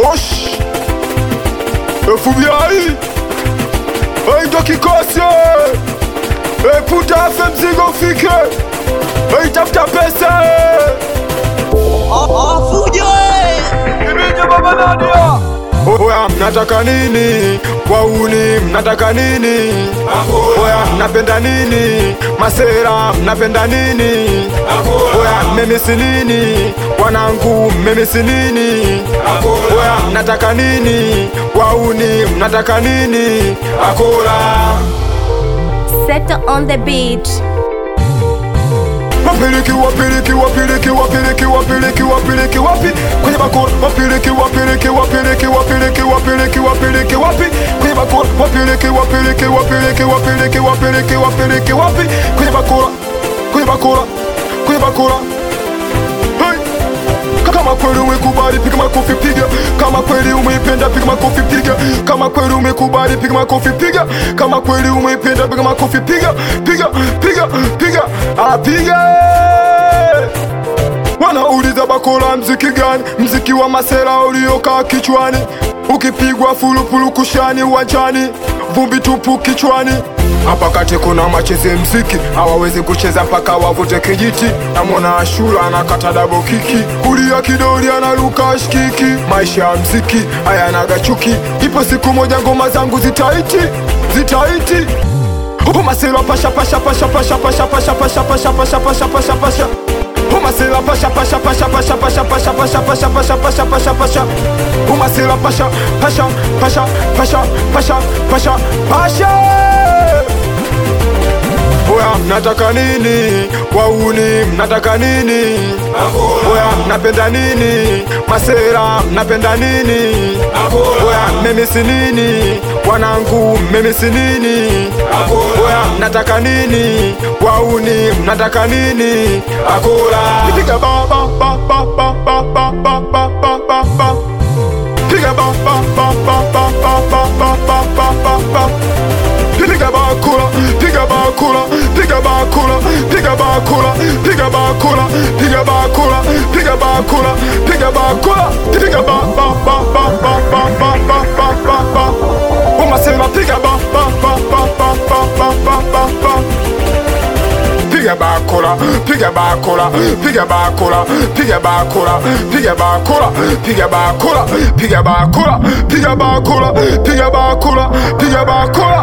Osh FBI ndo kikosi puta afe mzigo ufike tafuta pesa Fujo Ibinja baba Nadia. Oya mnataka nini? Wauni mnataka nini? Oya mnapenda nini? Masera mnapenda nini? Oya mmemisi nini? Wanangu mmemisi nini? Oya mnataka nini? Wauni mnataka nini? Akola Settle on the beat. Wapiliki wapiliki wapiliki wapiliki wapiliki wapiliki wapi kwenye bakora wapiliki wapiliki wapiliki wapiliki wapiliki wapiliki wapi kwenye bakora wapiliki wapiliki wapiliki wapiliki wapiliki wapiliki wapi kwenye bakora kwenye bakora kwenye bakora kama kweli umekubali piga makofi piga kama kweli umeipenda piga makofi piga kama kweli umekubali piga makofi piga kama kweli umeipenda piga makofi piga piga piga piga piga. Wanauliza bakora mziki gani? Mziki wa masera uliokaa kichwani, ukipigwa fulupulu kushani uwanjani, vumbi tupu kichwani. Hapa kati kuna macheze mziki, hawawezi kucheza mpaka wavute kijiti. Namwona Ashura anakata dabo kiki, kulia kidoli analuka ashkiki. Maisha ya mziki hayanaga chuki, ipo siku moja ngoma zangu zitaiti zitaiti. Masela pasha pasha pasha pasha pasha pasha pasha pasha pasha pasha pasha pasha. Masela pasha pasha pasha pasha pasha pasha pasha pasha pasha pasha pasha pasha. Masela pasha pasha pasha pasha pasha pasha pasha. Oya mnataka nini? Wauni mnataka nini? Oya mnapenda nini? Masera mnapenda nini? Oya mmemisi nini? Wanangu mmemisi nini? Oya mnataka nini? Wauni mnataka nini? Akola piga ba ba ba ba ba ba ba ba ba ba ba ba. Piga ba ba ba ba ba ba ba ba ba ba ba ba. Piga ba cola, piga ba cola, piga ba cola, piga ba cola, piga ba cola, piga ba cola, piga ba cola, piga ba cola, piga ba ba ba ba ba ba ba ba ba ba ba. Masela piga ba ba ba ba ba ba ba ba ba ba. Piga ba cola, piga ba cola, piga ba cola, piga ba cola, piga ba cola, piga ba cola, piga ba cola, piga ba cola, piga ba cola, piga ba cola.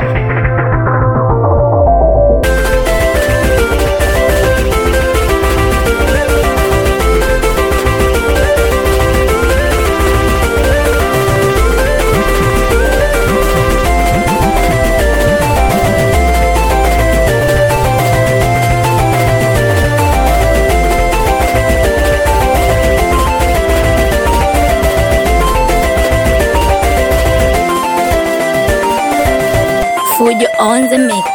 Fujo on the mix.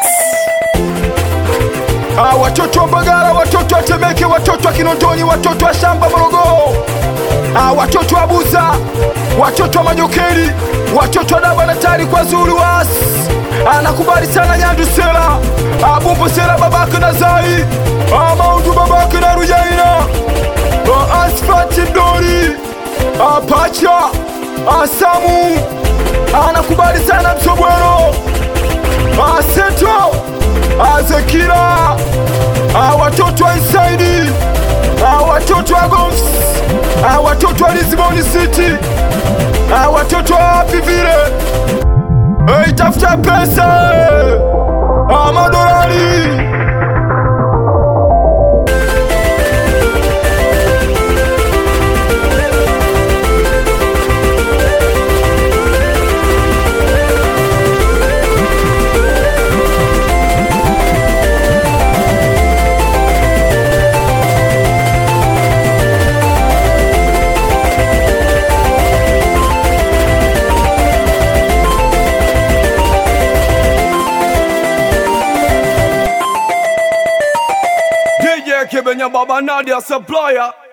Watoto wa Mbagala, watoto wa Temeke, watoto wa Kinondoni, watoto wa Shamba Morogoro, watoto wa Buza, watoto wa Majokeri, watoto wa Daba Natari kwa Zulu was. Nakubali sana Nyandu Sela, Bumbo Sela babake na Zai, Maundu babake na Rujaina, Asfati Mdori, Pacha, Samu. Nakubali sana Msobwero, Seto, Zekira, watoto wa Inside, watoto wa Goms, watoto wa Lisbon City, watoto wa Vivire. Tafuta pesa, madolari. Kibenya Baba Nadia supplier.